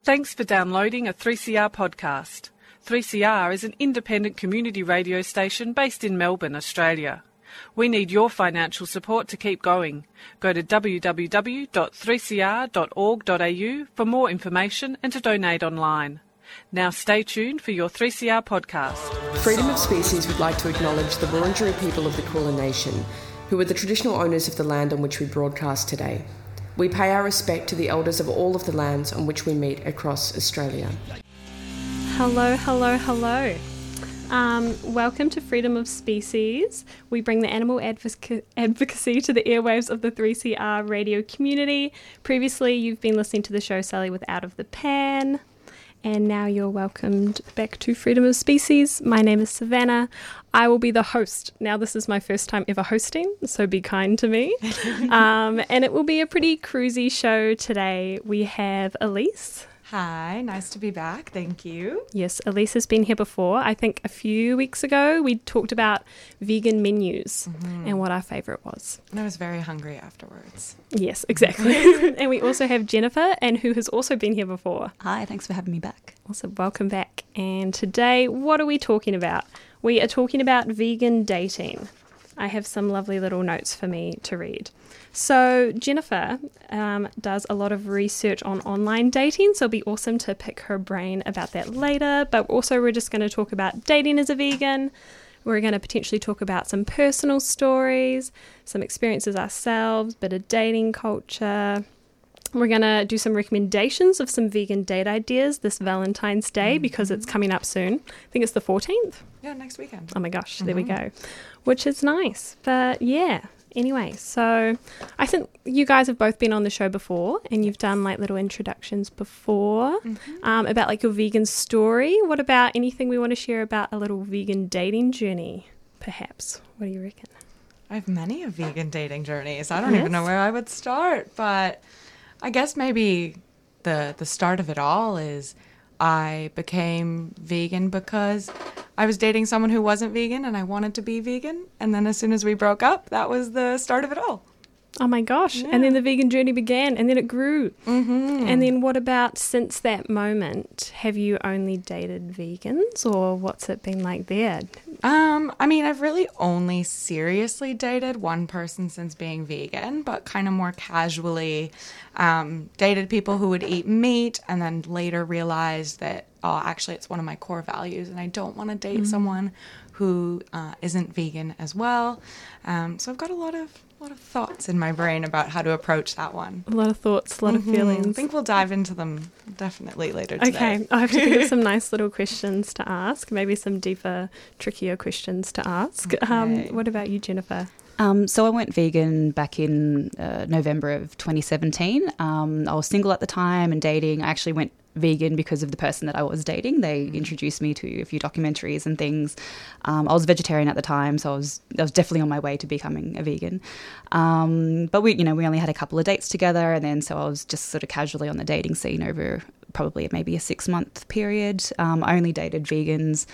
Thanks for downloading a 3CR podcast. 3CR is an independent community radio station based in Melbourne, Australia. We need your financial support to keep going. Go to www.3cr.org.au for more information and to donate online. Now stay tuned for your 3CR podcast. Freedom of Species would like to acknowledge the Wurundjeri people of the Kulin Nation, who are the traditional owners of the land on which we broadcast today. We pay our respect to the elders of all of the lands on which we meet across Australia. Hello. Welcome to Freedom of Species. We bring the animal advocacy to the airwaves of the 3CR radio community. Previously, you've been listening to the show Sally with Out of the Pan. And now you're welcomed back to Freedom of Species. My name is Savannah. I will be the host. Now, this is my first time ever hosting, so be kind to me. And it will be a pretty cruisy show today. We have Elise. Hi, nice to be back. Thank you. Yes, Elise has been here before. I think a few weeks ago we talked about vegan menus and what our favourite was. And I was very hungry afterwards. Yes, exactly. And we also have Jennifer, and who has also been here before. Hi, thanks for having me back. Also, welcome back. And today, what are we talking about? We are talking about vegan dating. I have some lovely little notes for me to read. So Jennifer does a lot of research on online dating, so it'll be awesome to pick her brain about that later. But also we're just going to talk about dating as a vegan. We're going to potentially talk about some personal stories, some experiences ourselves, bit of dating culture. We're going to do some recommendations of some vegan date ideas this Valentine's Day because it's coming up soon. I think it's the 14th. Yeah, next weekend. Oh my gosh, there we go. Which is nice. But yeah. Anyway, so I think you guys have both been on the show before and you've done like little introductions before about like your vegan story. What about anything we want to share about a little vegan dating journey, perhaps? What do you reckon? I have many vegan dating journeys. I don't even know where I would start, but I guess maybe the start of it all is I became vegan because I was dating someone who wasn't vegan and I wanted to be vegan. And then as soon as we broke up, that was the start of it all. Oh my gosh. Yeah. And then the vegan journey began and then it grew. And then what about since that moment? Have you only dated vegans or what's it been like there? I mean, I've really only seriously dated one person since being vegan, but kind of more casually dated people who would eat meat and then later realized that, oh, actually it's one of my core values and I don't want to date someone who isn't vegan as well. So I've got a lot of thoughts in my brain about how to approach that one. A lot of thoughts, a lot of feelings. I think we'll dive into them definitely later today. Okay, I have to think of some nice little questions to ask, maybe some deeper, trickier questions to ask. Okay. What about you, Jennifer? So I went vegan back in November of 2017. I was single at the time and dating. I actually went vegan because of the person that I was dating. They introduced me to a few documentaries and things. I was vegetarian at the time, so I was definitely on my way to becoming a vegan. But we only had a couple of dates together, and then so I was just sort of casually on the dating scene over probably maybe a 6-month period. I only dated vegans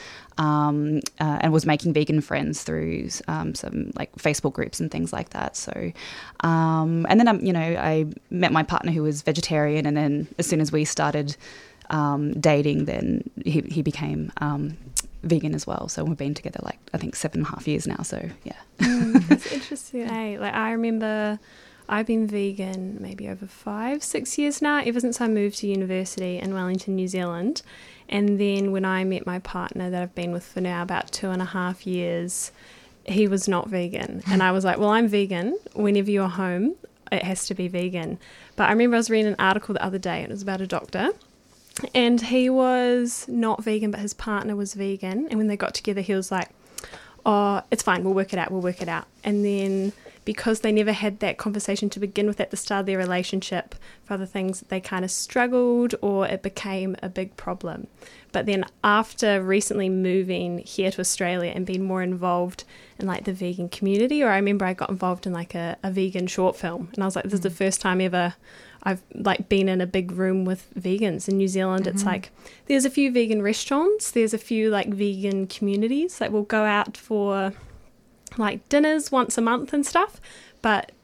and was making vegan friends through some like Facebook groups and things like that. So, and then I met my partner who was vegetarian, and then as soon as we started dating, then he became vegan as well. So we've been together like I think 7.5 years now. So yeah, that's interesting. Hey, like I remember. I've been vegan maybe over 5-6 years now, ever since I moved to university in Wellington, New Zealand. And then when I met my partner that I've been with for now about 2.5 years, he was not vegan. And I was like, well, I'm vegan. Whenever you're home, it has to be vegan. But I remember I was reading an article the other day, and it was about a doctor. And he was not vegan, but his partner was vegan. And when they got together, he was like, oh, it's fine, we'll work it out. And then because they never had that conversation to begin with at the start of their relationship, for other things, they kind of struggled or it became a big problem. But then after recently moving here to Australia and being more involved in like the vegan community, or I remember I got involved in like a vegan short film, and I was like, this is the first time ever I've like been in a big room with vegans. In New Zealand, it's like there's a few vegan restaurants, there's a few like vegan communities that will go out for like dinners once a month and stuff, but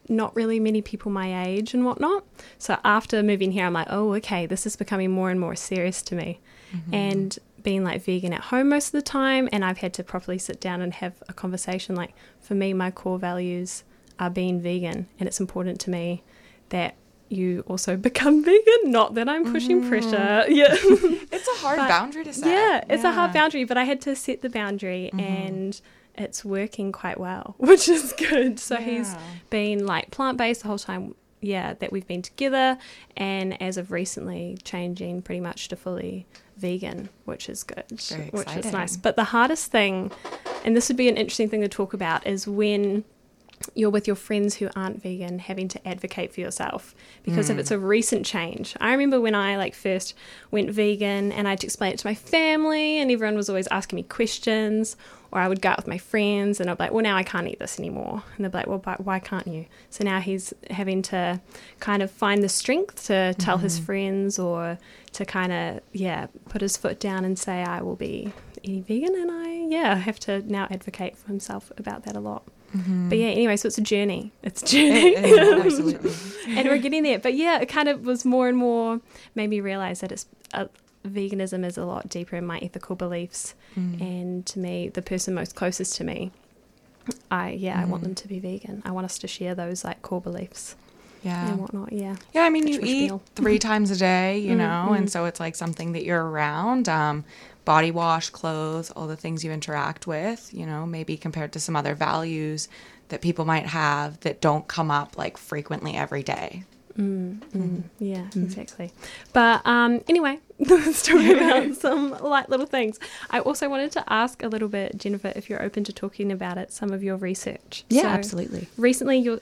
not really many people my age and whatnot. So after moving here, I'm like, oh, okay, this is becoming more and more serious to me. And being like vegan at home most of the time, and I've had to properly sit down and have a conversation. Like, for me, my core values are being vegan, and it's important to me that you also become vegan. Not that I'm pushing pressure. Yeah. It's a hard boundary to set. Yeah, it's a hard boundary, but I had to set the boundary and it's working quite well, which is good. So he's been like plant-based the whole time, that we've been together, and as of recently changing pretty much to fully vegan, which is good, which is nice. But the hardest thing, and this would be an interesting thing to talk about, is when you're with your friends who aren't vegan, having to advocate for yourself, because if it's a recent change. I remember when I like first went vegan and I had to explain it to my family, and everyone was always asking me questions, or I would go out with my friends and I'd be like, well, now I can't eat this anymore. And they'd be like, well, but why can't you? So now he's having to kind of find the strength to tell his friends, or to kind of, put his foot down and say, I will be eating vegan. And I have to now advocate for himself about that a lot. But anyway, so it's a journey. It's a journey. Absolutely. And we're getting there. But it kind of was more and more made me realise that it's veganism is a lot deeper in my ethical beliefs. And to me, the person most closest to me, I want them to be vegan. I want us to share those like core beliefs. And whatnot. Yeah, I mean, you eat 3 times a day, you know, and so it's like something that you're around. Body wash, clothes, all the things you interact with, you know, maybe compared to some other values that people might have that don't come up like frequently every day. Yeah, exactly. But anyway, let's talk about some light little things. I also wanted to ask a little bit, Jennifer, if you're open to talking about it, some of your research. Yeah, so absolutely. Recently, you're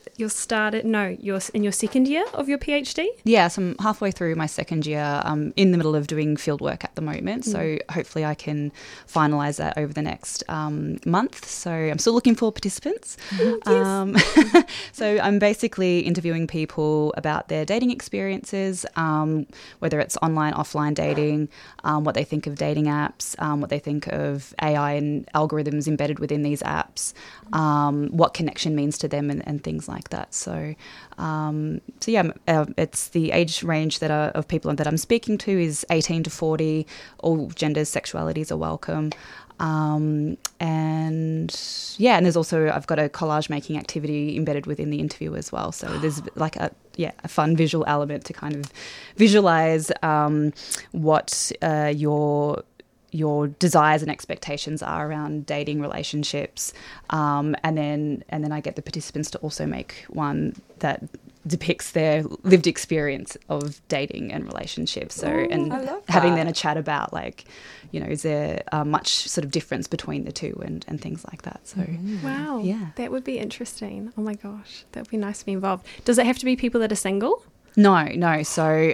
in your second year of your PhD? Yeah, so I'm halfway through my second year. I'm in the middle of doing field work at the moment, so hopefully I can finalise that over the next month. So I'm still looking for participants. So I'm basically interviewing people about their dating experiences, whether it's online, offline dating, what they think of dating apps, what they think of AI and algorithms embedded within these apps, what connection means to them, and things like that. So it's the age range of people that I'm speaking to is 18 to 40. All genders, sexualities are welcome. And there's also, I've got a collage making activity embedded within the interview as well. So there's like a fun visual element to kind of visualize what your desires and expectations are around dating, relationships, and then I get the participants to also make one that depicts their lived experience of dating and relationships. So and having then a chat about like, you know, is there much sort of difference between the two and things like that. So wow, that would be interesting. Oh my gosh, that would be nice to be involved. Does it have to be people that are single? No. So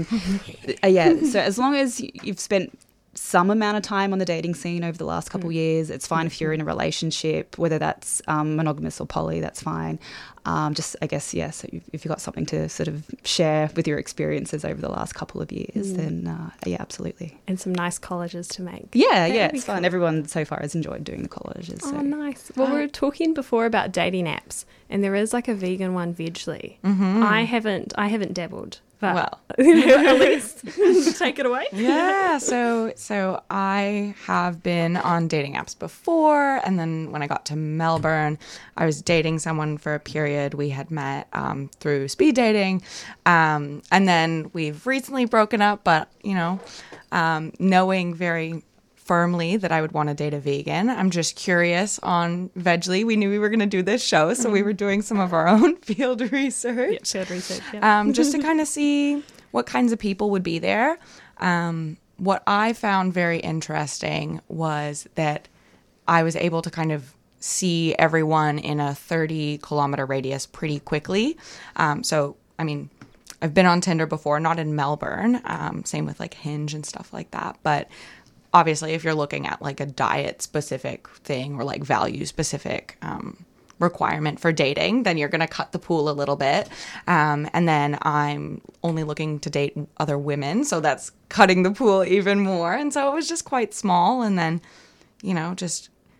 so as long as you've spent some amount of time on the dating scene over the last couple of years, it's fine. If you're in a relationship, whether that's monogamous or poly, that's fine. So if you've got something to sort of share with your experiences over the last couple of years, then absolutely. And some nice collages to make. It's fun. Everyone so far has enjoyed doing the collages. Oh, nice. Well, we were talking before about dating apps, and there is like a vegan one, Vegly. I haven't dabbled. But at least take it away. Yeah, so I have been on dating apps before, and then when I got to Melbourne, I was dating someone for a period. We had met through speed dating, and then we've recently broken up. But you know, knowing very firmly that I would want to date a vegan, I'm just curious on Vegly. We knew we were going to do this show, so we were doing some of our own field research. Just to kind of see what kinds of people would be there. What I found very interesting was that I was able to kind of see everyone in a 30-kilometer radius pretty quickly. So, I mean, I've been on Tinder before, not in Melbourne, same with like Hinge and stuff like that, but obviously, if you're looking at like a diet-specific thing or like value-specific requirement for dating, then you're going to cut the pool a little bit. And then I'm only looking to date other women, so that's cutting the pool even more. And so it was just quite small. And then, you know, just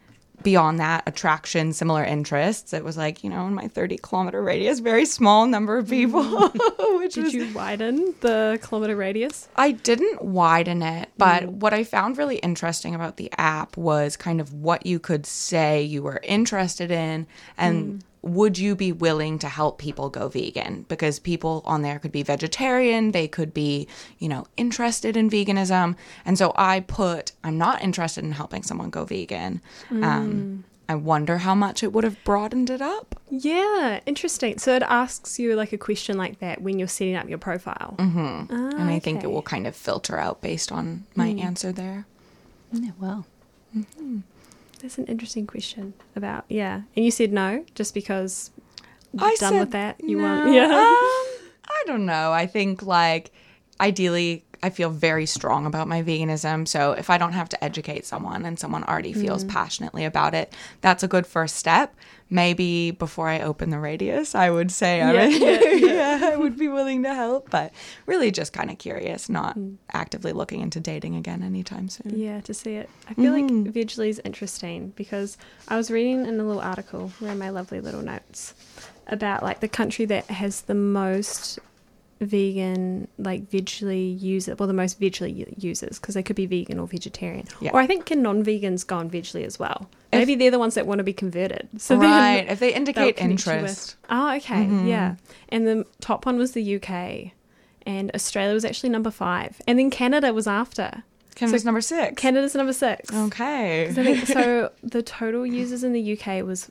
beyond that, attraction, similar interests. It was like, in my 30-kilometer radius, very small number of people. Did you widen the kilometer radius? I didn't widen it, but what I found really interesting about the app was kind of what you could say you were interested in and would you be willing to help people go vegan? Because people on there could be vegetarian, they could be, interested in veganism. And so I put, I'm not interested in helping someone go vegan. I wonder how much it would have broadened it up. Yeah, interesting. So it asks you like a question like that when you're setting up your profile. Mm-hmm. And I think it will kind of filter out based on my answer there. Yeah, well. Mm-hmm. That's an interesting question about, And you said no, just because you're done with that? You want, I don't know. I think, ideally, I feel very strong about my veganism. So if I don't have to educate someone and someone already feels passionately about it, that's a good first step. Maybe before I open the radius, I would say I would be willing to help. But really just kind of curious, not actively looking into dating again anytime soon. Yeah, to see it. I feel like Vegly is interesting because I was reading in a little article, where my lovely little notes, about the country that has the most vegan Vegly users, the most Vegly users, because they could be vegan or vegetarian, or I think can non-vegans go on Vegly as well? Maybe they're the ones that want to be converted, so right, if they indicate interest. Okay, yeah. And the top one was the UK, and Australia was actually number 5, and then Canada was after. Canada's number 6. Canada's number 6. Okay. So the total users in the UK was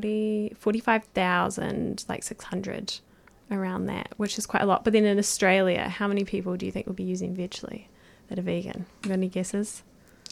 45,600. Around that, which is quite a lot. But then in Australia, how many people do you think will be using Vegly that are vegan? You got any guesses?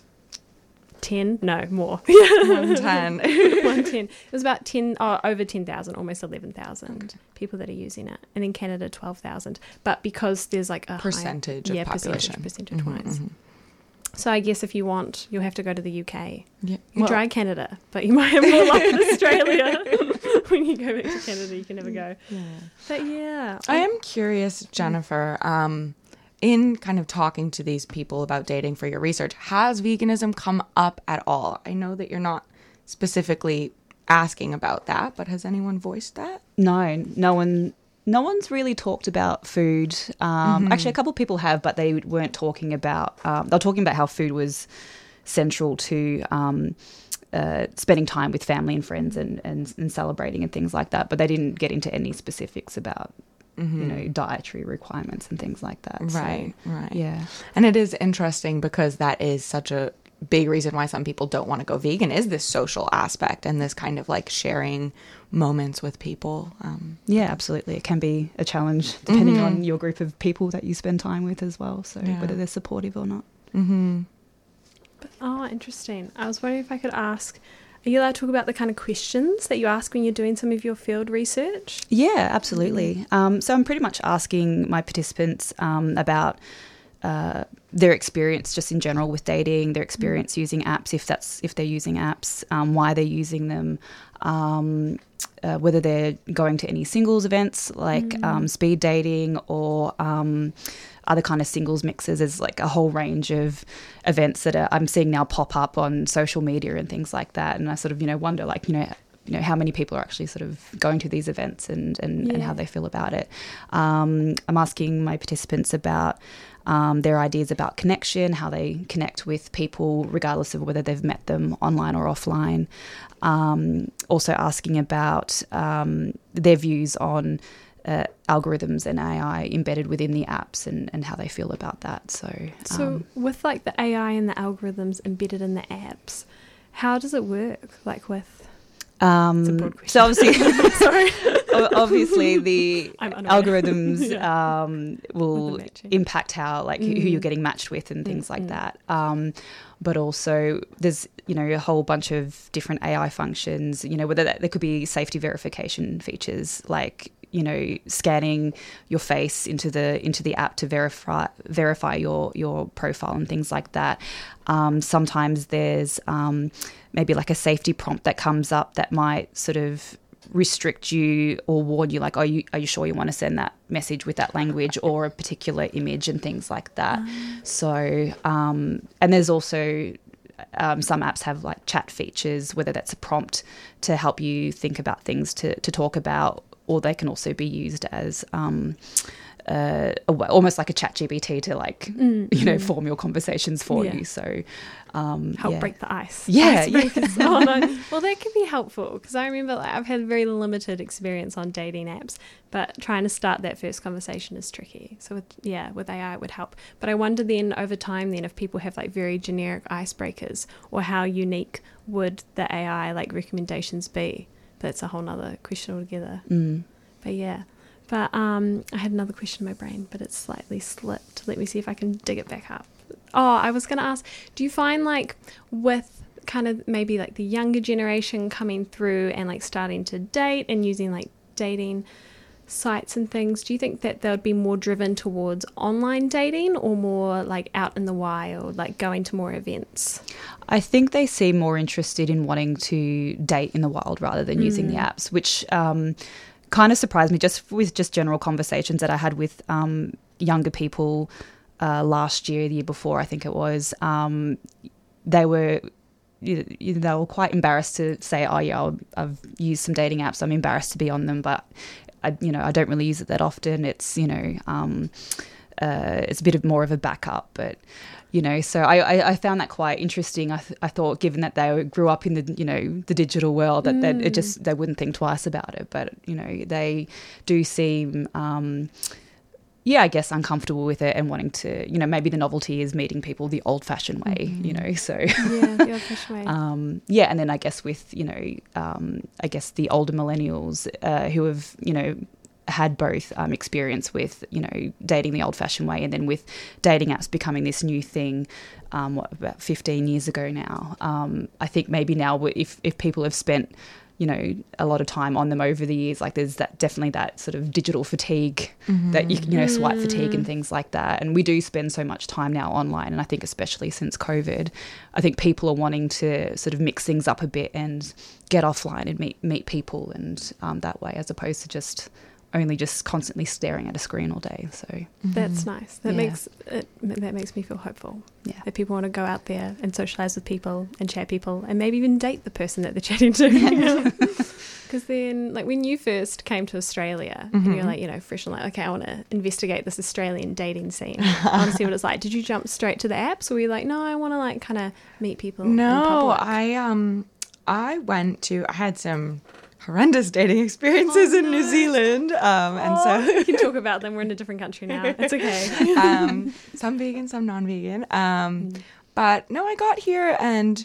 10? No, more. 110. 110. It was about 10, over 10,000, almost 11,000 people that are using it. And in Canada, 12,000. But because there's a percentage of population. Percentage-wise. Mm-hmm. So I guess if you want, you'll have to go to the UK. Yeah. You try Canada, but you might have more luck in Australia. When you go back to Canada, you can never go. Yeah. But I am curious, Jennifer, in kind of talking to these people about dating for your research, has veganism come up at all? I know that you're not specifically asking about that, but has anyone voiced that? No one's really talked about food. Actually, a couple of people have, but they weren't talking about. They were talking about how food was central to spending time with family and friends and celebrating and things like that. But they didn't get into any specifics about dietary requirements and things like that. Right. Yeah, and it is interesting because that is such a big reason why some people don't want to go vegan, is this social aspect and this kind of sharing moments with people. Yeah, absolutely. It can be a challenge depending on your group of people that you spend time with as well. So whether they're supportive or not. Mm-hmm. Interesting. I was wondering if I could ask, are you allowed to talk about the kind of questions that you ask when you're doing some of your field research? Yeah, absolutely. So I'm pretty much asking my participants about their experience just in general with dating, their experience using apps, if they're using apps, why they're using them, whether they're going to any singles events like speed dating or other kind of singles mixes. There's a whole range of events that I'm seeing now pop up on social media and things like that. And I sort of, wonder how many people are actually sort of going to these events and how they feel about it. I'm asking my participants about their ideas about connection, how they connect with people regardless of whether they've met them online or offline. Also asking about their views on algorithms and AI embedded within the apps and how they feel about that. So with the AI and the algorithms embedded in the apps, how does it work? With it's a broad question. So obviously the algorithms will impact how who you're getting matched with and things like that. But also there's a whole bunch of different AI functions. Whether there could be safety verification features scanning your face into the app to verify your profile and things like that. Sometimes there's maybe a safety prompt that comes up that might sort of restrict you or warn you are you sure you want to send that message with that language or a particular image and things like that. So and there's also some apps have like chat features, whether that's a prompt to help you think about things to talk about, or they can also be used as almost like a chat GPT to like, form your conversations for you. So help break the ice. Yeah. Oh, no. Well, that can be helpful, because I remember I've had very limited experience on dating apps, but trying to start that first conversation is tricky. So with AI it would help. But I wonder then over time then if people have like very generic icebreakers, or how unique would the AI like recommendations be? That's a whole nother question altogether. But yeah. But I had another question in my brain, but it's slightly slipped. Let me see if I can dig it back up. Oh, I was going to ask, do you find like with kind of maybe like the younger generation coming through and like starting to date and using like dating sites and things, do you think that they would be more driven towards online dating, or more like out in the wild, like going to more events? I think they seem more interested in wanting to date in the wild rather than using the apps, which kind of surprised me just with just general conversations that I had with younger people last year, the year before, I think it was. They were quite embarrassed to say, oh yeah, I've used some dating apps, I'm embarrassed to be on them, but I don't really use it that often. It's it's a bit of more of a backup, but so I found that quite interesting. I thought, given that they grew up in the the digital world, that they wouldn't think twice about it. But they do seem I guess uncomfortable with it and wanting to maybe the novelty is meeting people the old-fashioned way. So the old-fashioned way. And then I guess with I guess the older millennials who have had both experience with dating the old-fashioned way, and then with dating apps becoming this new thing about 15 years ago now. I think maybe now if people have spent a lot of time on them over the years, like there's definitely that sort of digital fatigue, that swipe fatigue and things like that. And we do spend so much time now online, and I think especially since COVID, I think people are wanting to sort of mix things up a bit and get offline and meet people, and that way, as opposed to just constantly staring at a screen all day. So that's nice. That makes me feel hopeful. Yeah, that people want to go out there and socialize with people and chat people, and maybe even date the person that they're chatting to. Because then, like when you first came to Australia, and you're like, fresh and like, okay, I want to investigate this Australian dating scene. I want to see what it's like. Did you jump straight to the apps, or were you like, no, I want to like kind of meet people? No, I had some horrendous dating experiences in New Zealand, and so we can talk about them. We're in a different country now. It's okay. Some vegan, some non-vegan. But no, I got here and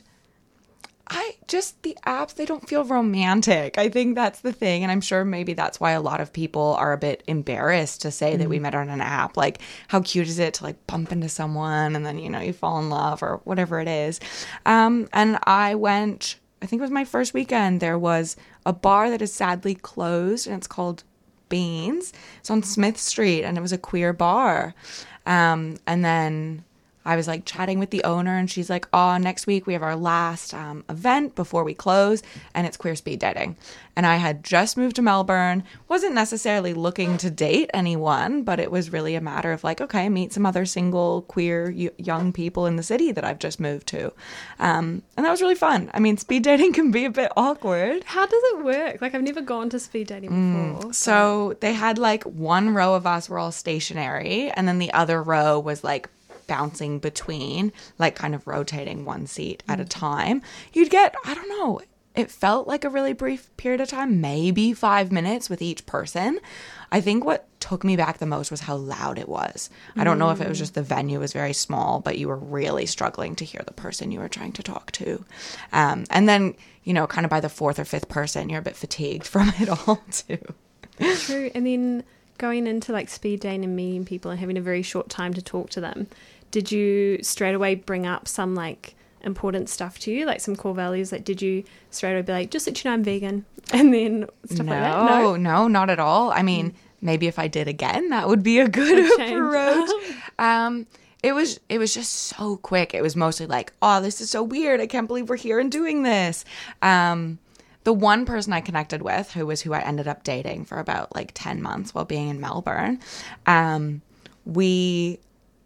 the apps, they don't feel romantic. I think that's the thing, and I'm sure maybe that's why a lot of people are a bit embarrassed to say that we met on an app. Like, how cute is it to like bump into someone and then you fall in love or whatever it is. And I went, I think it was my first weekend, there was a bar that is sadly closed, and it's called Beans. It's on Smith Street, and it was a queer bar. And then I was like chatting with the owner, and she's like, oh, next week we have our last event before we close, and it's queer speed dating. And I had just moved to Melbourne, wasn't necessarily looking to date anyone, but it was really a matter of like, okay, meet some other single queer young people in the city that I've just moved to. And that was really fun. I mean, speed dating can be a bit awkward. How does it work? Like, I've never gone to speed dating before. So they had like one row of us were all stationary, and then the other row was like bouncing between, like kind of rotating one seat at a time. You'd get, I don't know, it felt like a really brief period of time, maybe 5 minutes with each person. I think what took me back the most was how loud it was. I don't know if it was just the venue was very small, but you were really struggling to hear the person you were trying to talk to. And then, kind of by the fourth or fifth person, you're a bit fatigued from it all too. True. And then going into like speed dating and meeting people and having a very short time to talk to them, did you straight away bring up some like important stuff to you, like some core values? Like, did you straight away be like, just let you know I'm vegan, and then stuff like that? No, not at all. I mean, maybe if I did again, that would be a good approach. It was just so quick. It was mostly like, oh, this is so weird. I can't believe we're here and doing this. The one person I connected with, who I ended up dating for about like 10 months while being in Melbourne, we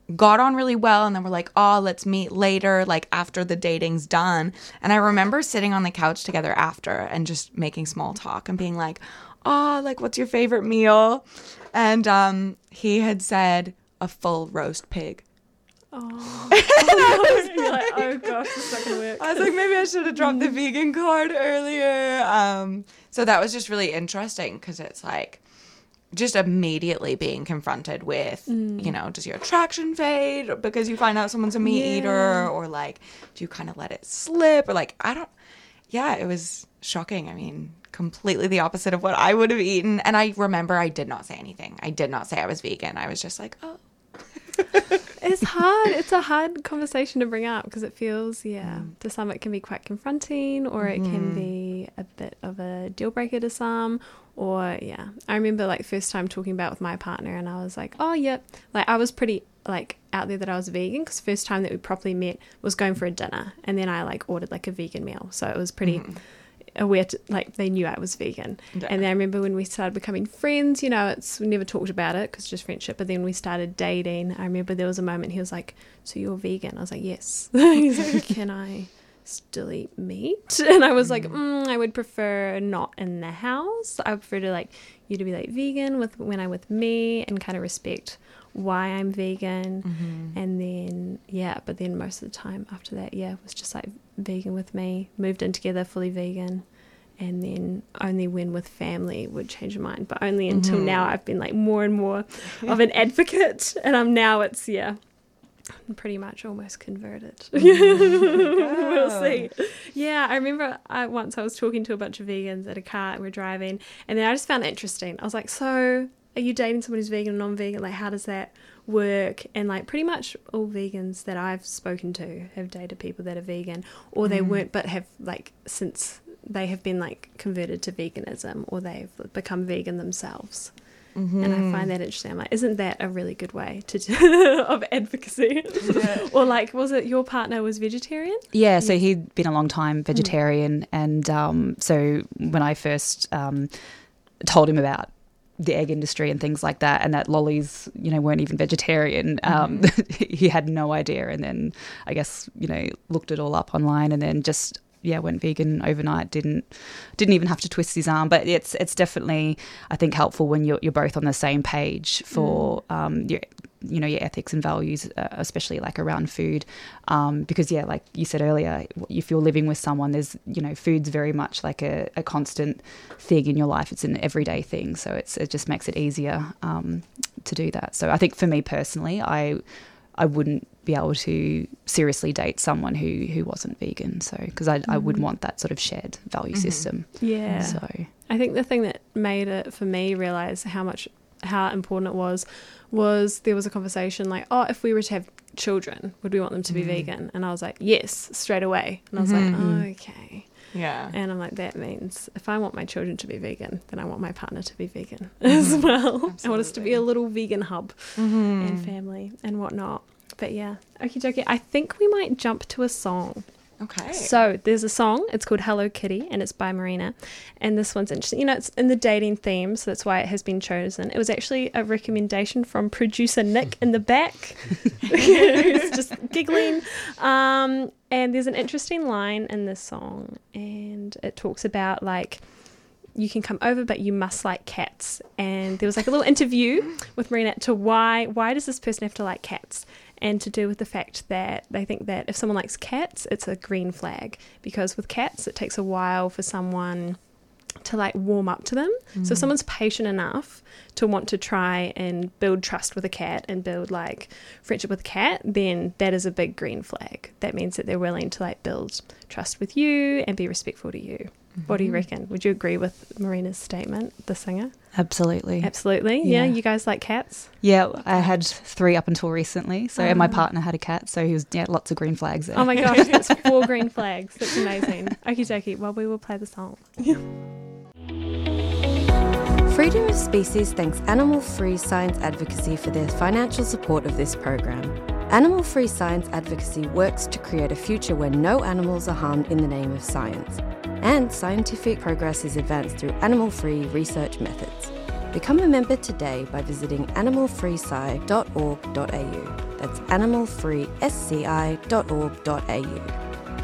got on really well, and then we're like, oh, let's meet later, like after the dating's done. And I remember sitting on the couch together after and just making small talk and being like, oh, like, what's your favorite meal? And he had said a full roast pig. Oh, oh gosh, this is not gonna work. I was like, maybe I should have dropped the vegan card earlier. So that was just really interesting, because it's like just immediately being confronted with, you know, does your attraction fade because you find out someone's a meat eater, or like, do you kind of let it slip, or like, it was shocking. I mean, completely the opposite of what I would have eaten. And I remember I did not say anything. I did not say I was vegan. I was just like, oh. It's hard. It's a hard conversation to bring up, because it feels, to some it can be quite confronting, or it can be a bit of a deal breaker to some. Or, I remember like first time talking about with my partner, and I was like, oh, yeah. Like I was pretty like out there that I was vegan, because first time that we properly met was going for a dinner, and then I like ordered like a vegan meal. So it was pretty aware to, like, they knew I was vegan. And then I remember when we started becoming friends, you know, we never talked about it because just friendship, but then we started dating. I remember there was a moment he was like, so you're vegan? I was like, yes. He's like, can I still eat meat? And I was like, I would prefer not in the house. I would prefer to like you to be like vegan when I'm with me, and kind of respect why I'm vegan. And then but then most of the time after that it was just like vegan with me, moved in together, fully vegan, and then only when with family would change your mind, but only until now I've been like more and more of an advocate, and I'm pretty much almost converted. We'll see. I remember once I was talking to a bunch of vegans at a car, and we're driving, and then I just found it interesting. I was like, so are you dating someone who's vegan or non-vegan? Like, how does that work? And like pretty much all vegans that I've spoken to have dated people that are vegan, or they weren't, but have like since they have been like converted to veganism, or they've become vegan themselves. And I find that interesting. I'm like, isn't that a really good way of advocacy? Or like, was it your partner was vegetarian? Yeah, so he'd been a long time vegetarian, and so when I first told him about the egg industry and things like that, and that lollies, you know, weren't even vegetarian, he had no idea. And then I guess, you know, looked it all up online, and then just went vegan overnight. Didn't even have to twist his arm. But it's definitely, I think, helpful when you're both on the same page for your ethics and values, especially like around food, because like you said earlier, if you're living with someone, there's, you know, food's very much like a constant thing in your life. It's an everyday thing, so it just makes it easier to do that. So I think for me personally, I wouldn't be able to seriously date someone who wasn't vegan. So because I would want that sort of shared value system. Yeah. So I think the thing that made it for me realize how important it was there was a conversation like, oh, if we were to have children, would we want them to be vegan? And I was like, yes, straight away. And I was like, oh, okay. Yeah. And I'm like, that means if I want my children to be vegan, then I want my partner to be vegan as well. Absolutely. I want us to be a little vegan hub and family and whatnot. But yeah, okie dokie. I think we might jump to a song. Okay. So there's a song. It's called Hello Kitty, and it's by Marina. And this one's interesting. You know, it's in the dating theme, so that's why it has been chosen. It was actually a recommendation from producer Nick in the back, who's just giggling. And there's an interesting line in this song, and it talks about like, you can come over, but you must like cats. And there was like a little interview with Marina to why does this person have to like cats? And to do with the fact that they think that if someone likes cats, it's a green flag, because with cats, it takes a while for someone to like warm up to them. So if someone's patient enough to want to try and build trust with a cat and build like friendship with a cat, then that is a big green flag. That means that they're willing to like build trust with you and be respectful to you. What do you reckon? Would you agree with Marina's statement, the singer? Absolutely. Yeah, you guys like cats? Yeah, I had 3 up until recently. So and my partner had a cat, so he was lots of green flags there. Oh my gosh, that's 4 green flags. That's amazing. Okie dokie. Well, we will play the song. Freedom of Species thanks Animal Free Science Advocacy for their financial support of this program. Animal Free Science Advocacy works to create a future where no animals are harmed in the name of science. And scientific progress is advanced through animal-free research methods. Become a member today by visiting animalfreesci.org.au. That's animalfreesci.org.au.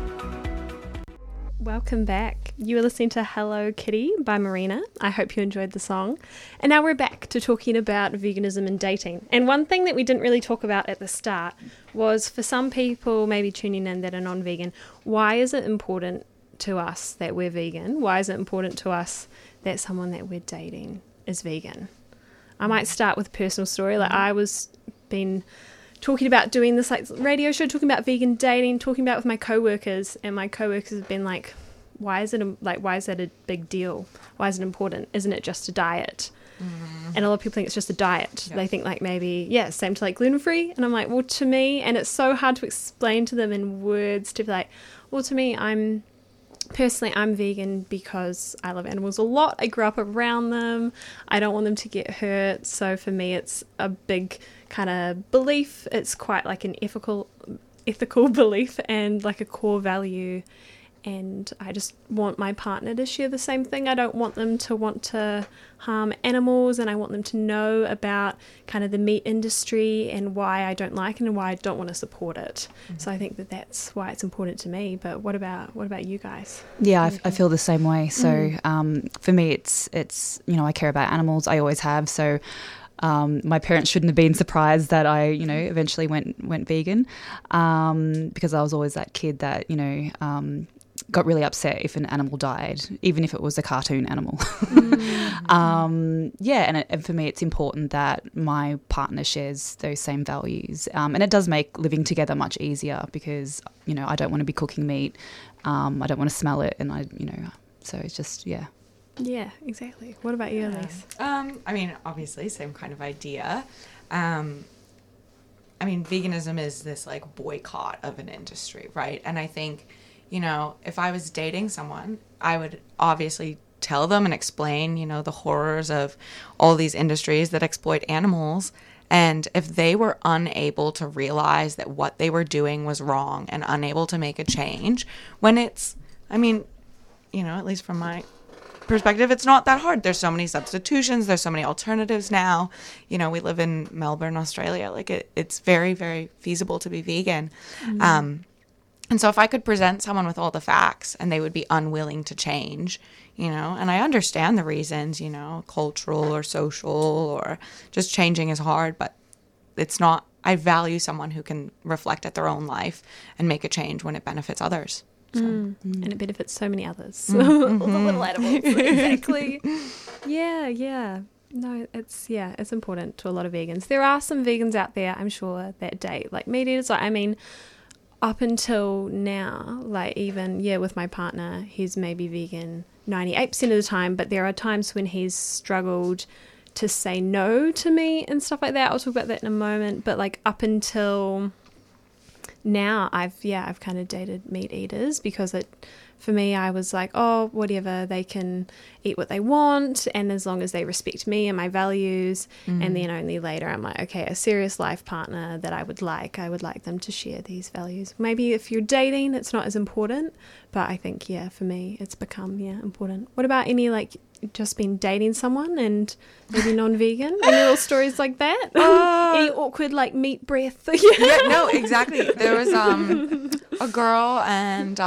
Welcome back. You are listening to Hello Kitty by Marina. I hope you enjoyed the song. And now we're back to talking about veganism and dating. And one thing that we didn't really talk about at the start was, for some people maybe tuning in that are non-vegan, why is it important to us that we're vegan? Why is it important to us that someone that we're dating is vegan? I might start with a personal story. Like, I was been talking about doing this like radio show, talking about vegan dating, talking about it with my co-workers, and my co-workers have been like, why is that a big deal? Why is it important? Isn't it just a diet? And a lot of people think it's just a diet. They think like maybe, same to like gluten-free. And I'm like, well, to me, and it's so hard to explain to them in words, to be like, well, to me, I'm vegan because I love animals a lot. I grew up around them. I don't want them to get hurt. So for me, it's a big kind of belief. It's quite like an ethical belief and like a core value. And I just want my partner to share the same thing. I don't want them to want to harm animals, and I want them to know about kind of the meat industry and why I don't like it and why I don't want to support it. So I think that's why it's important to me. But what about you guys? Yeah, I feel the same way. So for me, it's I care about animals. I always have. So my parents shouldn't have been surprised that I eventually went vegan, because I was always that kid that got really upset if an animal died, even if it was a cartoon animal. And for me, it's important that my partner shares those same values. And it does make living together much easier because, I don't want to be cooking meat. I don't want to smell it. And so it's just, yeah. Yeah, exactly. What about you, Elise? Obviously, same kind of idea. Veganism is this like boycott of an industry, right? And I think, if I was dating someone, I would obviously tell them and explain, the horrors of all these industries that exploit animals. And if they were unable to realize that what they were doing was wrong and unable to make a change, when it's, at least from my perspective, it's not that hard. There's so many substitutions. There's so many alternatives now. We live in Melbourne, Australia. Like it's very, very feasible to be vegan. And so if I could present someone with all the facts and they would be unwilling to change, and I understand the reasons, cultural or social or just changing is hard, but it's not, I value someone who can reflect at their own life and make a change when it benefits others. So. And it benefits so many others. All the little animals. Exactly. Yeah. No, it's important to a lot of vegans. There are some vegans out there, I'm sure, that date like meat eaters. Up until now, like even, with my partner, he's maybe vegan 98% of the time, but there are times when he's struggled to say no to me and stuff like that. I'll talk about that in a moment. But like up until now, I've kind of dated meat eaters because for me, I was like, oh, whatever, they can eat what they want, and as long as they respect me and my values, and then only later I'm like, okay, a serious life partner that I would like them to share these values. Maybe if you're dating, it's not as important, but I think, for me, it's become, important. What about any, like, just been dating someone and maybe non-vegan? Any little stories like that? Any awkward, like, meat breath? No, exactly. There was a girl and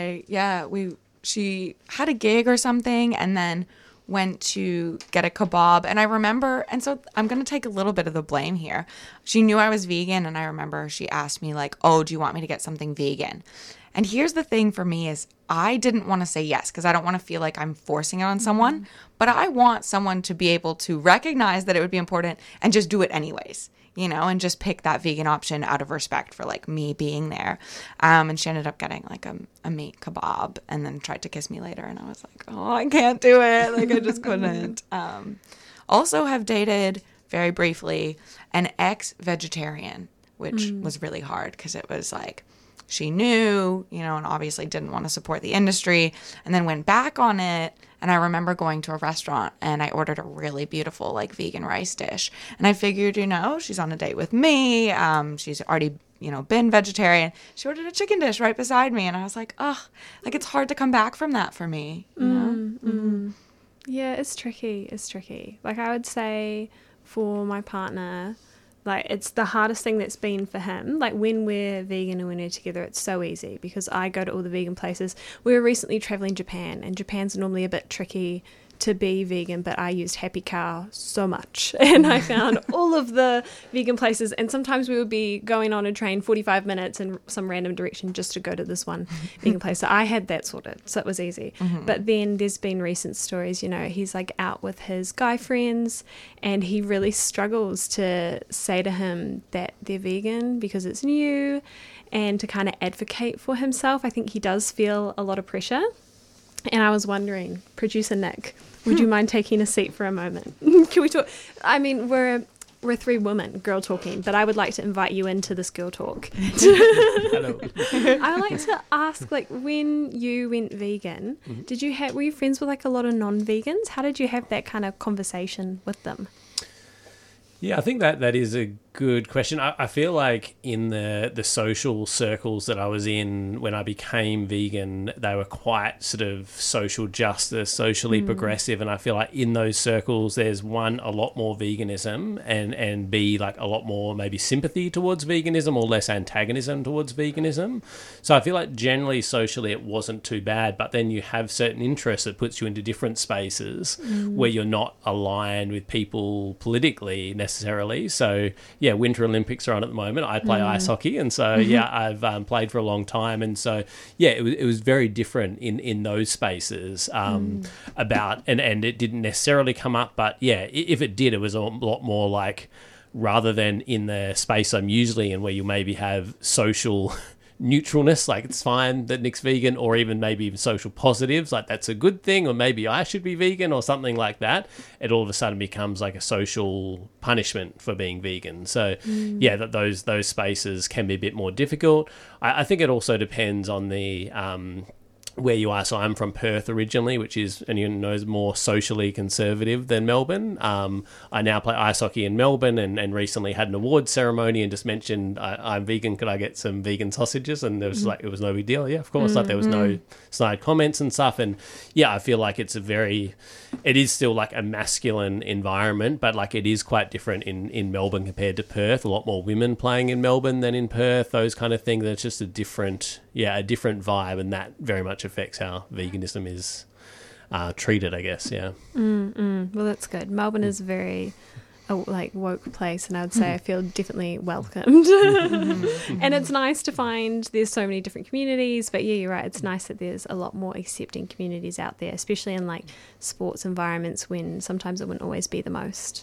she had a gig or something and then went to get a kebab. And I remember, and so I'm going to take a little bit of the blame here. She knew I was vegan, and I remember she asked me like, oh, do you want me to get something vegan? And here's the thing for me is I didn't want to say yes because I don't want to feel like I'm forcing it on someone, but I want someone to be able to recognize that it would be important and just do it anyways, and just pick that vegan option out of respect for like me being there. And she ended up getting like a meat kebab and then tried to kiss me later. And I was like, oh, I can't do it. Like I just couldn't. Also have dated very briefly an ex-vegetarian, which was really hard because it was like, she knew, and obviously didn't want to support the industry and then went back on it. And I remember going to a restaurant and I ordered a really beautiful like vegan rice dish. And I figured, she's on a date with me. She's already, been vegetarian. She ordered a chicken dish right beside me. And I was like, oh, like it's hard to come back from that for me. Yeah, it's tricky. Like I would say for my partner, Like, it's the hardest thing that's been for him. Like, when we're vegan and when we're together, it's so easy because I go to all the vegan places. We were recently traveling Japan, and Japan's normally a bit tricky to be vegan, but I used Happy Cow so much, and I found all of the vegan places, and sometimes we would be going on a train 45 minutes in some random direction just to go to this one vegan place. So I had that sorted, so it was easy. But then there's been recent stories, you know, he's like out with his guy friends and he really struggles to say to him that they're vegan because it's new, and to kind of advocate for himself. I think he does feel a lot of pressure. And I was wondering, producer Nick, would you mind taking a seat for a moment? Can we talk? I mean, we're three women girl talking, but I would like to invite you into this girl talk. Hello. I would like to ask, like, when you went vegan, were you friends with like a lot of non-vegans? How did you have that kind of conversation with them? Yeah, I think that is a good question. I feel like in the social circles that I was in when I became vegan, they were quite sort of social justice, socially progressive, and I feel like in those circles there's one, a lot more veganism, and B, like a lot more maybe sympathy towards veganism or less antagonism towards veganism. So I feel like generally socially it wasn't too bad, but then you have certain interests that puts you into different spaces where you're not aligned with people politically necessarily. So yeah, Winter Olympics are on at the moment. I play ice hockey, and so yeah, I've played for a long time, and so yeah, it was very different in those spaces about, and it didn't necessarily come up, but yeah, if it did, it was a lot more like, rather than in the space I'm usually in, where you maybe have social neutralness, like it's fine that Nick's vegan, or even maybe even social positives, like that's a good thing, or maybe I should be vegan or something like that. It all of a sudden becomes like a social punishment for being vegan. So yeah, that those spaces can be a bit more difficult. I think it also depends on the where you are. So I'm from Perth originally, which is, and you know, is more socially conservative than Melbourne. I now play ice hockey in Melbourne, and recently had an awards ceremony and just mentioned I'm vegan, could I get some vegan sausages? And there was like, it was no big deal. Yeah, of course. Like there was no snide comments and stuff. And yeah, I feel like it is still like a masculine environment, but like it is quite different in Melbourne compared to Perth. A lot more women playing in Melbourne than in Perth, those kind of things. It's just a different vibe, and that very much affects how veganism is treated, I guess. Yeah. Well, that's good. Melbourne is very like woke place, and I would say I feel definitely welcomed. And it's nice to find there's so many different communities, but yeah, you're right, it's nice that there's a lot more accepting communities out there, especially in like sports environments when sometimes it wouldn't always be the most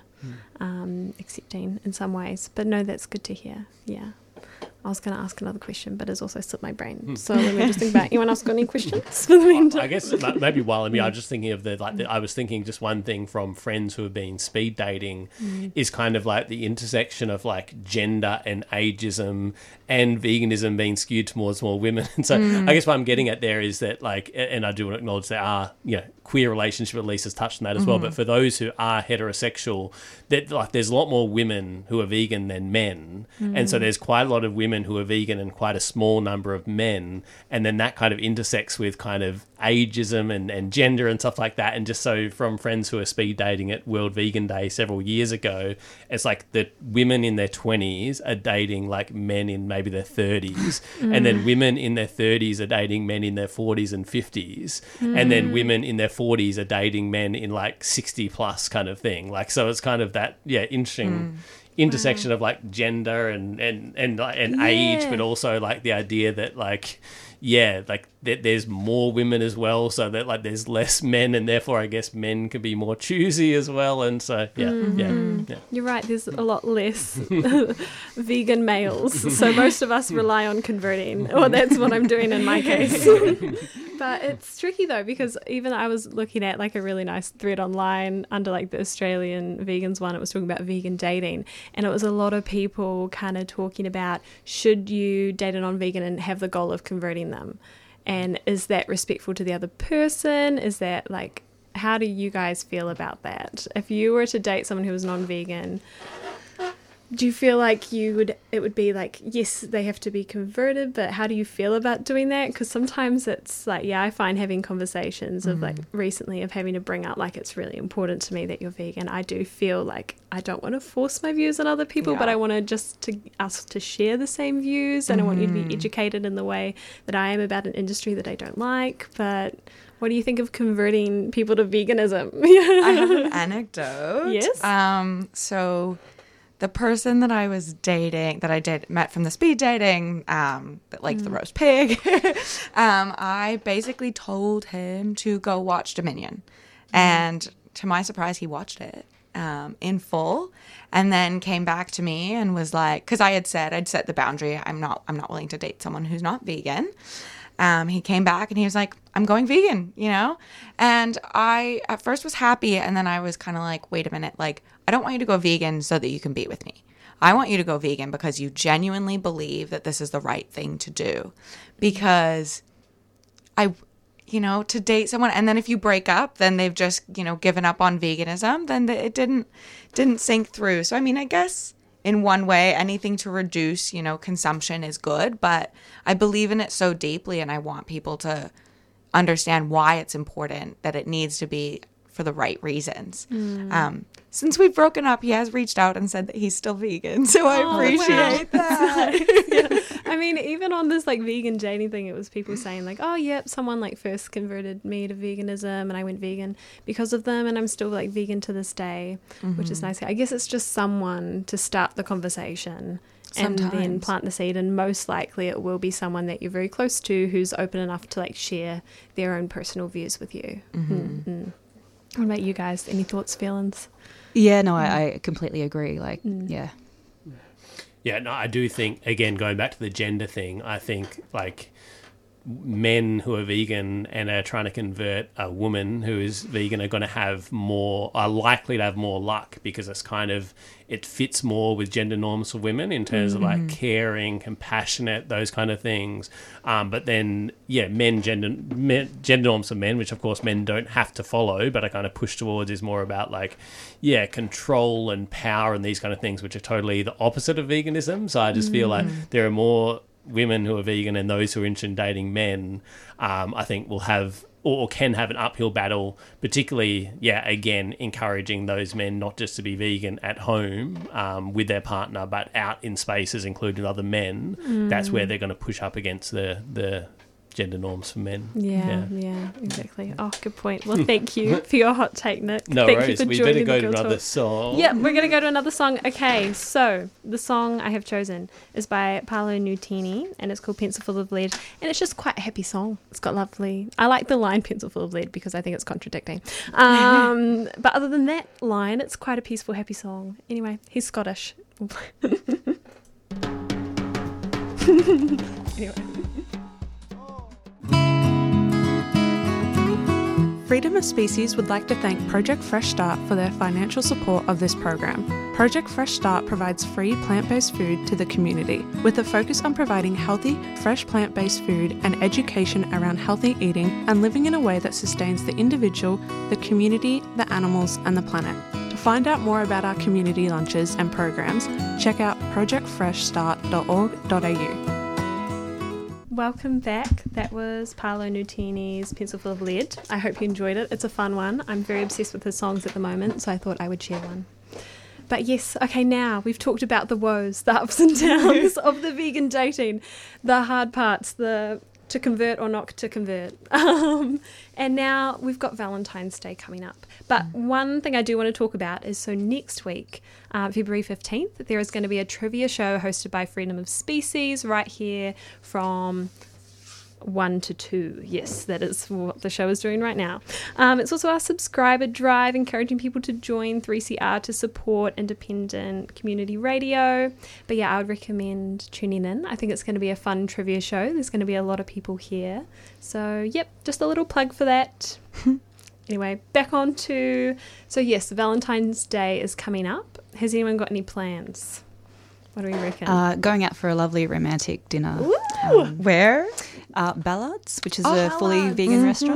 accepting in some ways. But no, that's good to hear. Yeah. I was going to ask another question, but it's also slipped my brain. So let me just think about, anyone else got any questions for the meantime? I guess maybe while I was just thinking of I was thinking just one thing from friends who have been speed dating is kind of like the intersection of like gender and ageism and veganism being skewed towards more women. And so I guess what I'm getting at there is that like, and I do want to acknowledge there are, you know, queer relationship, at least has touched on that as well. But for those who are heterosexual, that like there's a lot more women who are vegan than men, and so there's quite a lot of women who are vegan and quite a small number of men, and then that kind of intersects with kind of ageism and gender and stuff like that. And just so from friends who are speed dating at World Vegan Day several years ago, it's like the women in their 20s are dating like men in maybe their 30s, and then women in their 30s are dating men in their 40s and 50s, and then women in their 40s are dating men in like 60 plus kind of thing. Like, so it's kind of that interesting intersection of like gender and age, but also like the idea that like there's more women as well, so that like there's less men, and therefore I guess men can be more choosy as well. And so yeah. You're right, there's a lot less vegan males, so most of us rely on converting, or that's what I'm doing in my case. But it's tricky though, because even I was looking at like a really nice thread online under like the Australian vegans one. It was talking about vegan dating, and it was a lot of people kind of talking about, should you date a non-vegan and have the goal of converting them, and is that respectful to the other person? Is that like, how do you guys feel about that? If you were to date someone who was non-vegan, Do you feel like it would be like, yes, they have to be converted, but how do you feel about doing that? Because sometimes it's like, I find having conversations of like recently of having to bring up like it's really important to me that you're vegan. I do feel like I don't want to force my views on other people, but I want us to share the same views, and I want you to be educated in the way that I am about an industry that I don't like. But what do you think of converting people to veganism? I have an anecdote. Yes. So the person that I was dating, met from the speed dating, that liked the roast pig, I basically told him to go watch Dominion. And to my surprise, he watched it in full, and then came back to me and was like, because I'd set the boundary, I'm not willing to date someone who's not vegan. He came back and he was like, I'm going vegan, And I at first was happy, and then I was kind of like, wait a minute, like, I don't want you to go vegan so that you can be with me. I want you to go vegan because you genuinely believe that this is the right thing to do. Because to date someone, and then if you break up, then they've just, given up on veganism, then it didn't sink through. So, I mean, I guess in one way, anything to reduce, consumption is good, but I believe in it so deeply, and I want people to understand why it's important, that it needs to be for the right reasons. Since we've broken up, he has reached out and said that he's still vegan, so I appreciate that. I mean, even on this like vegan dating thing, it was people saying like, oh yep, someone like first converted me to veganism and I went vegan because of them, and I'm still like vegan to this day, which is nice. I guess it's just someone to start the conversation and then plant the seed, and most likely it will be someone that you're very close to who's open enough to like share their own personal views with you. What about you guys? Any thoughts, feelings? Yeah, no, I completely agree. Like, yeah. Yeah, no, I do think, again, going back to the gender thing, I think, like, men who are vegan and are trying to convert a woman who is vegan are likely to have more luck, because it fits more with gender norms for women in terms of like caring, compassionate, those kind of things. But then, gender norms for men, which of course men don't have to follow, but I kind of push towards, is more about like, control and power and these kind of things, which are totally the opposite of veganism. So I just feel like there are more women who are vegan, and those who are interested in dating men, I think will have or can have an uphill battle, particularly, again, encouraging those men not just to be vegan at home with their partner, but out in spaces, including other men. That's where they're going to push up against the gender norms for men. Yeah, exactly. Oh, good point. Well, thank you for your hot take, Nick. No thank worries. You for we better go to another song. Yeah, we're going to go to another song. Okay, so the song I have chosen is by Paolo Nutini, and it's called Pencil Full of Lead, and it's just quite a happy song. It's got lovely... I like the line Pencil Full of Lead because I think it's contradicting. But other than that line, it's quite a peaceful, happy song. Anyway, he's Scottish. Anyway. Freedom of Species would like to thank Project Fresh Start for their financial support of this program. Project Fresh Start provides free plant-based food to the community, with a focus on providing healthy, fresh plant-based food and education around healthy eating and living in a way that sustains the individual, the community, the animals, and the planet. To find out more about our community lunches and programs, check out projectfreshstart.org.au. Welcome back. That was Paolo Nutini's Pencil Full of Lead. I hope you enjoyed it. It's a fun one. I'm very obsessed with his songs at the moment, so I thought I would share one. But yes, okay, now we've talked about the woes, the ups and downs of the vegan dating, the hard parts, the to convert or not to convert. And now we've got Valentine's Day coming up. But one thing I do want to talk about is, so next week, February 15th, there is going to be a trivia show hosted by Freedom of Species right here from 1 to 2. Yes, that is what the show is doing right now. It's also our subscriber drive, encouraging people to join 3CR to support independent community radio. But yeah, I would recommend tuning in. I think it's going to be a fun trivia show. There's going to be a lot of people here. So yep, just a little plug for that. Anyway, back on to... So yes, Valentine's Day is coming up. Has anyone got any plans? What do we reckon? Going out for a lovely romantic dinner. Ooh! Where? Ballards, which is a fully vegan restaurant.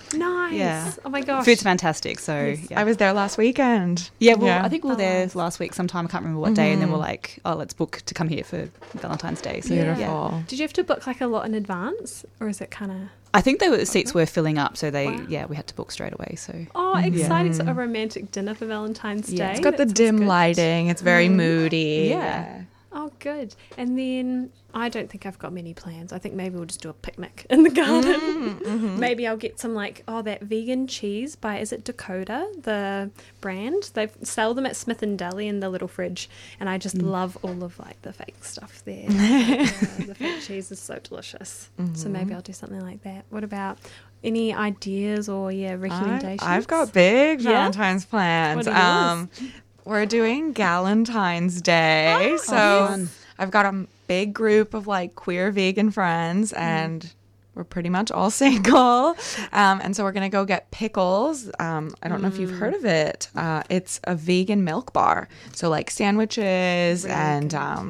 Nice. Yeah. Oh my gosh. Food's fantastic. So yeah. I was there last weekend. Yeah, well, I think we were there Nice. last week sometime. I can't remember what day. And then we're like, oh, let's book to come here for Valentine's Day. So Yeah. Beautiful. Did you have to book like a lot in advance, or is it kind of? I think the seats were filling up, so Wow. we had to book straight away. So Oh, exciting! So a romantic dinner for Valentine's Yeah. Day. It's got the That sounds dim good. lighting. It's very moody. Yeah. Oh, good. And then I don't think I've got many plans. I think maybe we'll just do a picnic in the garden. Maybe I'll get some that vegan cheese by, is it Dakota, the brand? They sell them at Smith & Deli in the little fridge. And I just love all of the fake stuff there. The fake cheese is so delicious. So maybe I'll do something like that. What about any ideas or recommendations? I've got big Yeah? Valentine's plans. What are yours? We're doing Galentine's Day. So fun. I've got a big group of queer vegan friends and we're pretty much all single. And so we're going to go get pickles. I don't know if you've heard of it. It's a vegan milk bar. So sandwiches and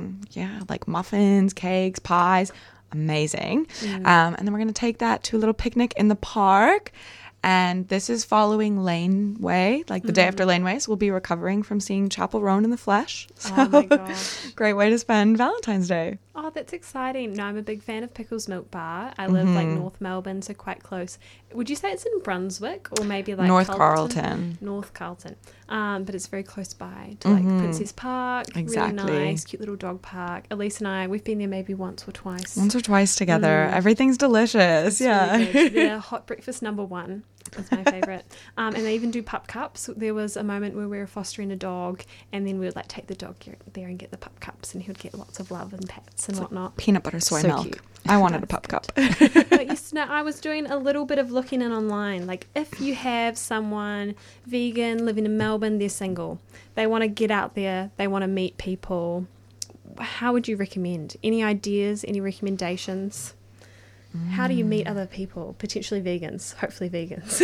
muffins, cakes, pies. Amazing. And then we're going to take that to a little picnic in the park. And this is following Laneway, the day after Laneway. So we'll be recovering from seeing Chapel Roan in the flesh. So Oh my gosh. great way to spend Valentine's Day. Oh, that's exciting. No, I'm a big fan of Pickles Milk Bar. I live North Melbourne, so quite close. Would you say it's in Brunswick or maybe North Carlton? Carlton. North Carlton. But it's very close by to Princess Park. Exactly. Really nice, cute little dog park. Elise and I, we've been there maybe once or twice. Once or twice together. Everything's delicious. Yeah. Really good. Their hot breakfast #1 is my favourite. And they even do pup cups. There was a moment where we were fostering a dog and then we would take the dog there and get the pup cups and he would get lots of love and pets and whatnot. Peanut butter soy So milk. cute. I wanted a pup cup. But I was doing a little bit of looking in online. If you have someone vegan living in Melbourne, they're single, they want to get out there, they want to meet people, how would you recommend? Any ideas, any recommendations? How do you meet other people, potentially vegans, hopefully vegans?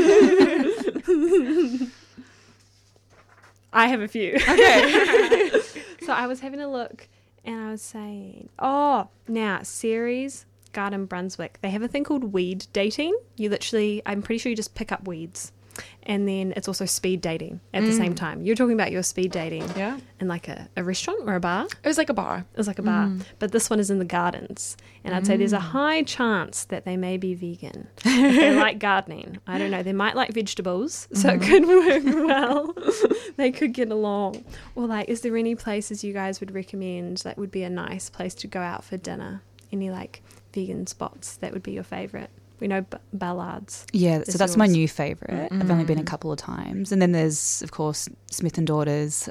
I have a few. Okay. So I was having a look and I was saying, Ceres Garden Brunswick, they have a thing called weed dating. I'm pretty sure you just pick up weeds. And then it's also speed dating at the same time. You're talking about your speed dating Yeah. in a restaurant or a bar? It was like a bar. It was like a bar. But this one is in the gardens. And I'd say there's a high chance that they may be vegan. If they like gardening. I don't know. They might like vegetables. So it could work well. They could get along. Or is there any places you guys would recommend that would be a nice place to go out for dinner? Any vegan spots that would be your favourite? We know Ballards. yeah, Is so that's my yours. new favourite. I've only been a couple of times, and then there's of course Smith and Daughters.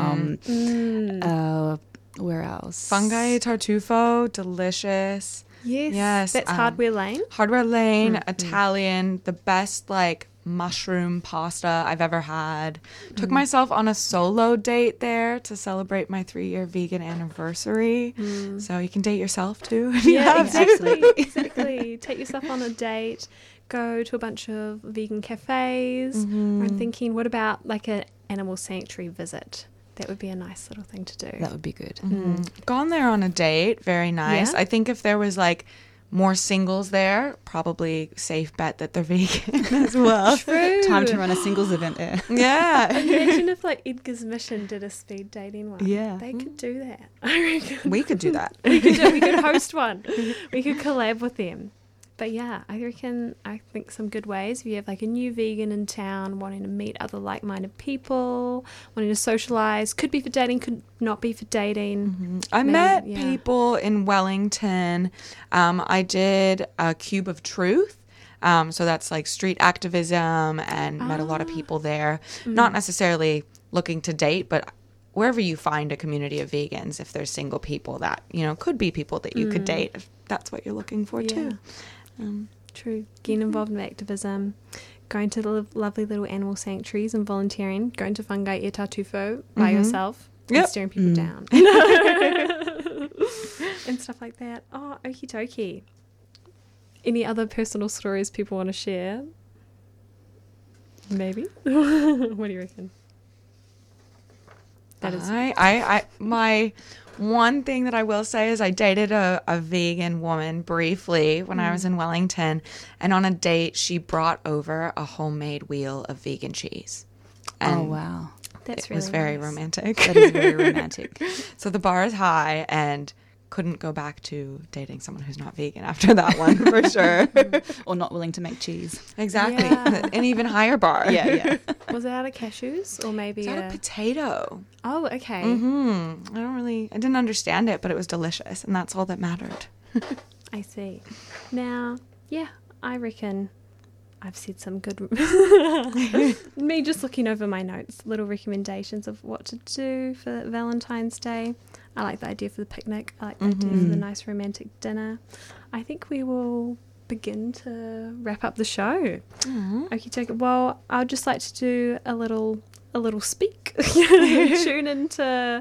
Where else? Fungi Tartufo, delicious. Yes. That's Hardware Lane. Hardware Lane, Italian, the best mushroom pasta I've ever had. Took myself on a solo date there to celebrate my 3-year vegan anniversary. So you can date yourself too. if you Yeah, have to. exactly. Take yourself on a date. Go to a bunch of vegan cafes. I'm thinking, what about an animal sanctuary visit? That would be a nice little thing to do. That would be good. Gone there on a date, very nice. Yeah? I think if there was more singles there, probably safe bet that they're vegan as well. True. Time to run a singles event there. Yeah. Imagine if Edgar's Mission did a speed dating one. Yeah. They could do that. I reckon. We could do that. We could host one. We could collab with them. But yeah, I think some good ways. If you have a new vegan in town wanting to meet other like-minded people, wanting to socialize, could be for dating, could not be for dating. I Maybe, met yeah. people in Wellington. I did a Cube of Truth. So that's street activism and met a lot of people there. Not necessarily looking to date, but wherever you find a community of vegans, if there's single people that, could be people that you could date, if that's what you're looking for too. True. Getting involved in activism, going to the lovely little animal sanctuaries and volunteering, going to Fungi e Tartufo by yourself and Yep. staring people down. And stuff like that. Oh, okie dokie. Any other personal stories people want to share? Maybe? What do you reckon? That is One thing that I will say is I dated a vegan woman briefly when I was in Wellington, and on a date she brought over a homemade wheel of vegan cheese. And Oh, wow. That's it was really very nice. romantic. That is very romantic. So the bar is high, and couldn't go back to dating someone who's not vegan after that one for sure. Or not willing to make cheese. Exactly. Yeah. An even higher bar. Yeah. Was it out of cashews or maybe Is that a potato? Oh, okay. I didn't understand it, but it was delicious, and that's all that mattered. I see. Now, yeah, I reckon I've said some good. Me just looking over my notes, little recommendations of what to do for Valentine's Day. I like the idea for the picnic. I like the idea for the nice romantic dinner. I think we will begin to wrap up the show. Okie dokie. Well, I'd just like to do a little speak. Tune into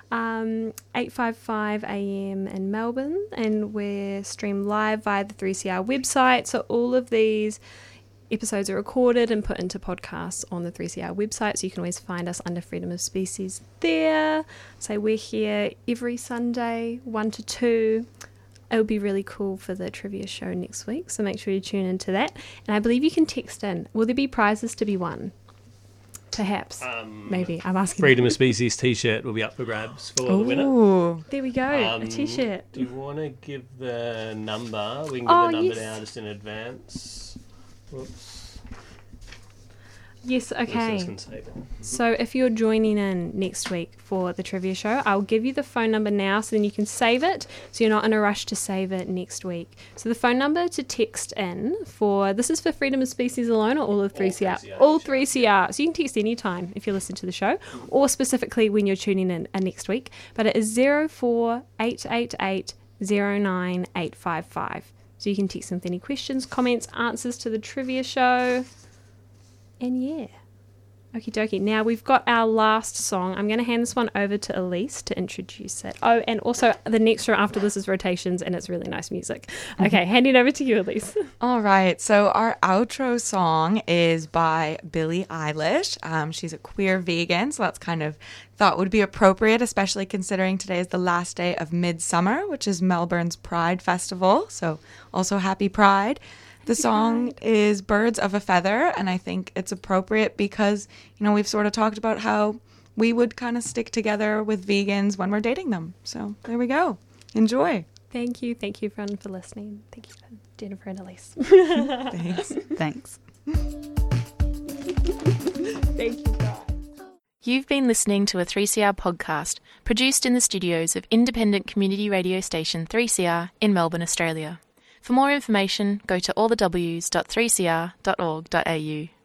855 AM in Melbourne, and we're streamed live via the 3CR website. So all of these episodes are recorded and put into podcasts on the 3CR website, so you can always find us under Freedom of Species there. So we're here every Sunday 1 to 2. It'll be really cool for the trivia show next week, so make sure you tune into that. And I believe you can text in. Will there be prizes to be won? Perhaps. Maybe. I'm asking. Freedom of Species t-shirt will be up for grabs for the winner. Ooh. There we go. A t-shirt. Do you want to give the number? We can give Oh, the number yes. now just in advance. Whoops. Yes, okay. Listeners can save it. So if you're joining in next week for the trivia show, I'll give you the phone number now so then you can save it, so you're not in a rush to save it next week. So the phone number to text in this is for Freedom of Species alone or all of 3CR? All 3CR. So you can text anytime if you listen to the show, or specifically when you're tuning in next week. But it is 04888 09855. So you can text in with any questions, comments, answers to the trivia show. And yeah. Okie dokie. Now we've got our last song. I'm going to hand this one over to Elise to introduce it. Oh, and also the next show after this is Rotations, and it's really nice music. Okay, handing over to you, Elise. All right. So our outro song is by Billie Eilish. She's a queer vegan, so that's kind of thought would be appropriate, especially considering today is the last day of Midsummer, which is Melbourne's Pride Festival. So also happy Pride. The song is Birds of a Feather, and I think it's appropriate because, we've sort of talked about how we would kind of stick together with vegans when we're dating them. So there we go. Enjoy. Thank you. Thank you, everyone, for listening. Thank you, Jennifer and Elise. Thanks. Thanks. Thank you, guys. You've been listening to a 3CR podcast produced in the studios of independent community radio station 3CR in Melbourne, Australia. For more information, go to allthews.3cr.org.au.